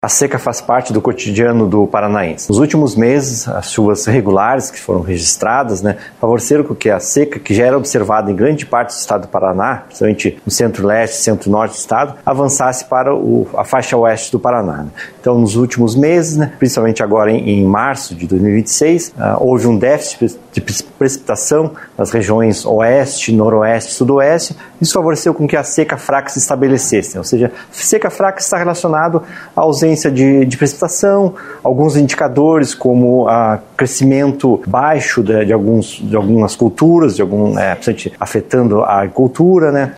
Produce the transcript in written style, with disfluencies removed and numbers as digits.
A seca faz parte do cotidiano do paranaense. Nos últimos meses, as chuvas regulares que foram registradas, favoreceram que a seca, que já era observada em grande parte do estado do Paraná, principalmente no centro-leste e centro-norte do estado, avançasse para a faixa oeste do Paraná. Então, nos últimos meses, principalmente agora em março de 2026, houve um déficit de precipitação nas regiões oeste, noroeste e sudoeste. Isso favoreceu com que a seca fraca se estabelecesse. Ou seja, seca fraca está relacionado à ausência de precipitação, alguns indicadores como crescimento baixo de algumas culturas, afetando a agricultura,